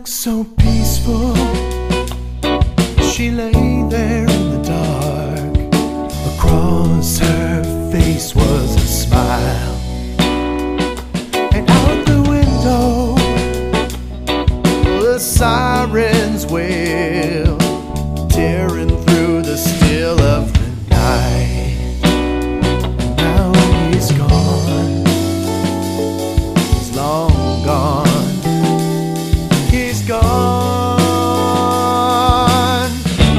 looked so peaceful. She lay there in the dark. Across her face was a smile, and out the window the sirens wail, tearing through the still of the night. Now he's gone, he's long gone, he's gone.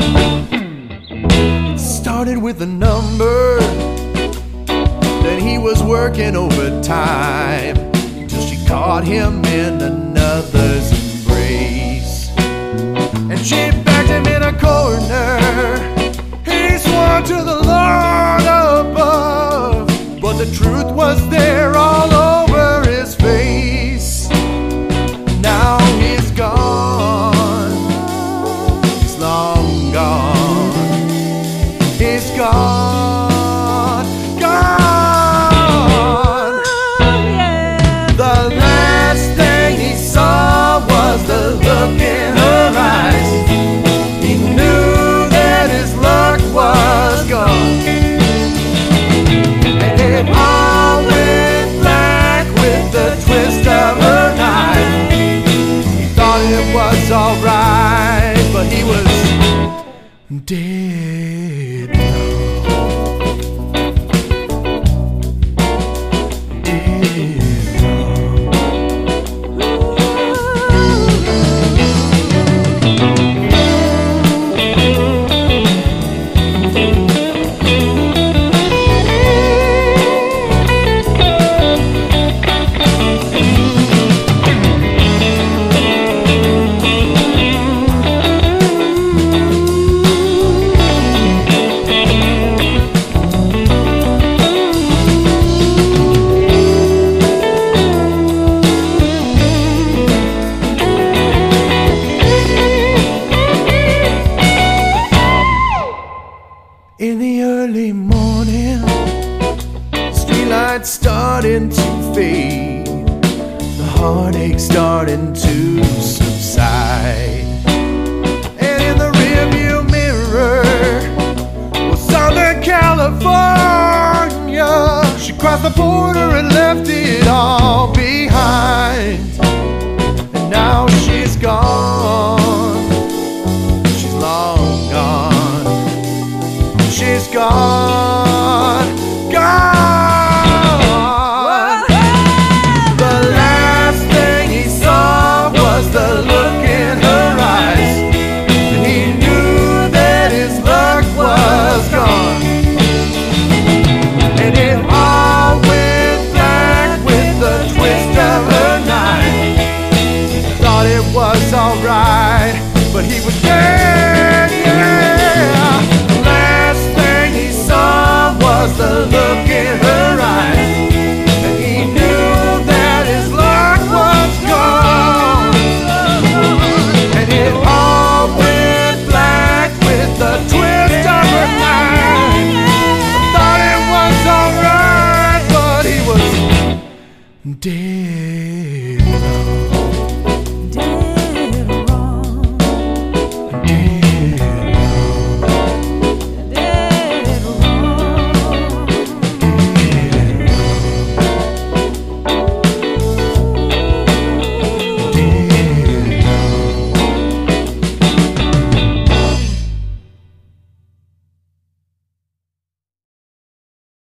It started with a number, then he was working overtime, till she caught him in another's embrace, and she backed him in a corner. He swore to the Lord above, but the truth was there all over his face. Now he's gone, he's long gone, he's gone, gone. The last thing he saw was the look in her eyes. He knew that his luck was gone, and it all went black with the twist of her knife. He thought it was alright, but he was dead now. In the early morning, streetlights starting to fade, the heartache starting to subside, and in the rearview mirror was Southern California. She crossed the border and left it all behind, and now she's gone, she's long gone, she's gone.